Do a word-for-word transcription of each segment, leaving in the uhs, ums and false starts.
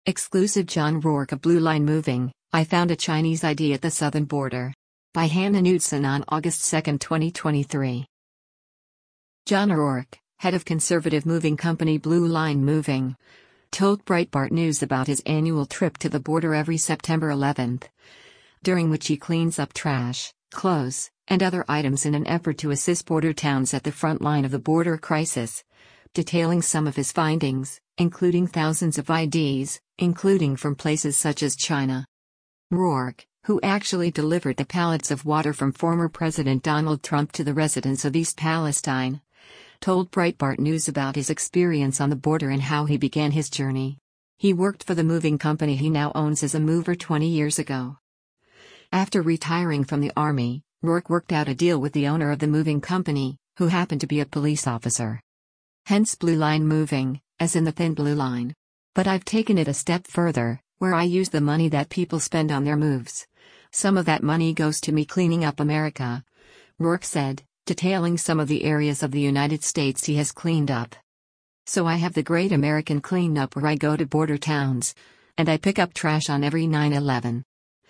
Exclusive John Rourke of Blue Line Moving, I found a Chinese I D at the southern border. By Hannah Knudsen on August second twenty twenty-three. John Rourke, head of conservative moving company Blue Line Moving, told Breitbart News about his annual trip to the border every September eleventh, during which he cleans up trash, clothes, and other items in an effort to assist border towns at the front line of the border crisis, detailing some of his findings, including thousands of I Ds, including from places such as China. Rourke, who actually delivered the pallets of water from former President Donald Trump to the residents of East Palestine, told Breitbart News about his experience on the border and how he began his journey. He worked for the moving company he now owns as a mover twenty years ago. After retiring from the Army, Rourke worked out a deal with the owner of the moving company, who happened to be a police officer. Hence Blue Line Moving, as in the thin blue line. But I've taken it a step further, where I use the money that people spend on their moves. Some of that money goes to me cleaning up America, Rourke said, detailing some of the areas of the United States he has cleaned up. So I have the Great American Cleanup where I go to border towns, and I pick up trash on every nine eleven.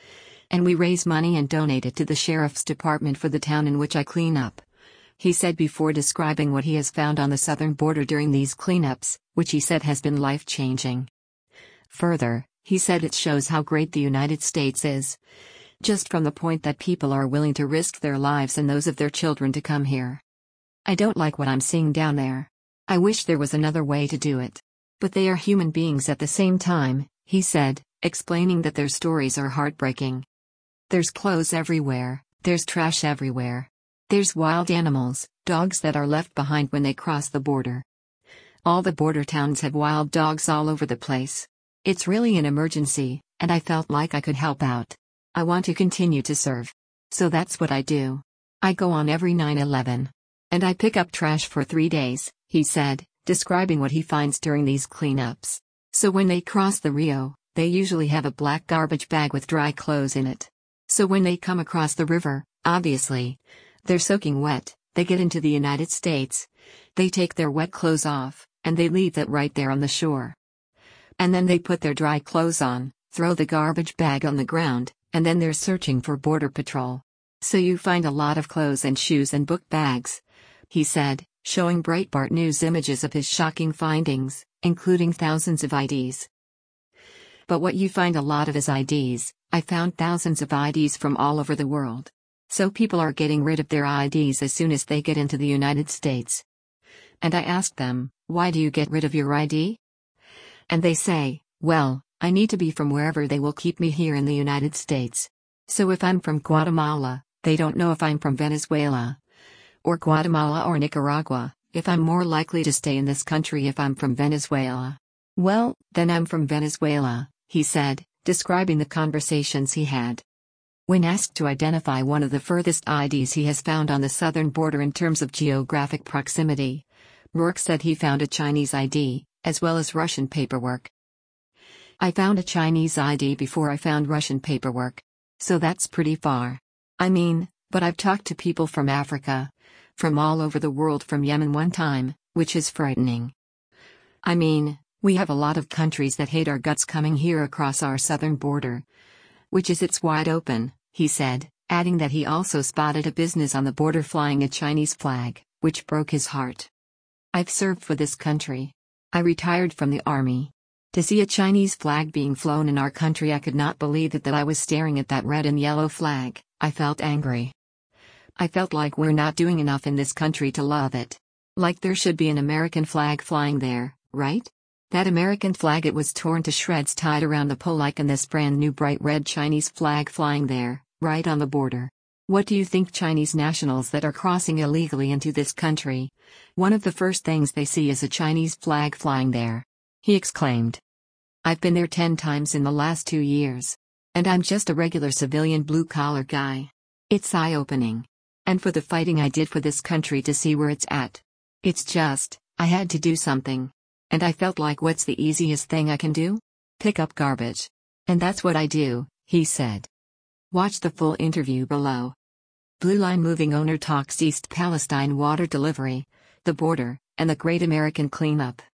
And we raise money and donate it to the sheriff's department for the town in which I clean up, he said before describing what he has found on the southern border during these cleanups, which he said has been life-changing. Further, he said it shows how great the United States is, just from the point that people are willing to risk their lives and those of their children to come here. I don't like what I'm seeing down there. I wish there was another way to do it. But they are human beings at the same time, he said, explaining that their stories are heartbreaking. There's clothes everywhere, there's trash everywhere. There's wild animals, dogs that are left behind when they cross the border. All the border towns have wild dogs all over the place. It's really an emergency, and I felt like I could help out. I want to continue to serve. So that's what I do. I go on every nine eleven. And I pick up trash for three days, he said, describing what he finds during these cleanups. So when they cross the Rio, they usually have a black garbage bag with dry clothes in it. So when they come across the river, obviously, they're soaking wet, they get into the United States, they take their wet clothes off, and they leave that right there on the shore. And then they put their dry clothes on, throw the garbage bag on the ground, and then they're searching for Border Patrol. So you find a lot of clothes and shoes and book bags, he said, showing Breitbart News images of his shocking findings, including thousands of I Ds. But what you find a lot of is I Ds. I found thousands of I Ds from all over the world. So people are getting rid of their I Ds as soon as they get into the United States. And I asked them, why do you get rid of your I D? And they say, well, I need to be from wherever they will keep me here in the United States. So if I'm from Guatemala, they don't know if I'm from Venezuela. Or Guatemala or Nicaragua, if I'm more likely to stay in this country if I'm from Venezuela. Well, then I'm from Venezuela, he said, describing the conversations he had. When asked to identify one of the furthest I Ds he has found on the southern border in terms of geographic proximity, Rourke said he found a Chinese I D, as well as Russian paperwork. I found a Chinese I D before I found Russian paperwork. So that's pretty far. I mean, but I've talked to people from Africa, from all over the world, from Yemen one time, which is frightening. I mean, we have a lot of countries that hate our guts coming here across our southern border, which is it's wide open, he said, adding that he also spotted a business on the border flying a Chinese flag, which broke his heart. I've served for this country. I retired from the army. To see a Chinese flag being flown in our country, I could not believe it that I was staring at that red and yellow flag. I felt angry. I felt like we're not doing enough in this country to love it. Like there should be an American flag flying there, right? That American flag, it was torn to shreds tied around the pole, like in this brand new bright red Chinese flag flying there, right on the border. What do you think Chinese nationals that are crossing illegally into this country, one of the first things they see is a Chinese flag flying there? He exclaimed. I've been there ten times in the last two years. And I'm just a regular civilian blue-collar guy. It's eye-opening. And for the fighting I did for this country to see where it's at. It's just, I had to do something. And I felt like, what's the easiest thing I can do? Pick up garbage. And that's what I do, he said. Watch the full interview below. Blue Line Moving owner talks East Palestine water delivery, the border, and the Great American Cleanup.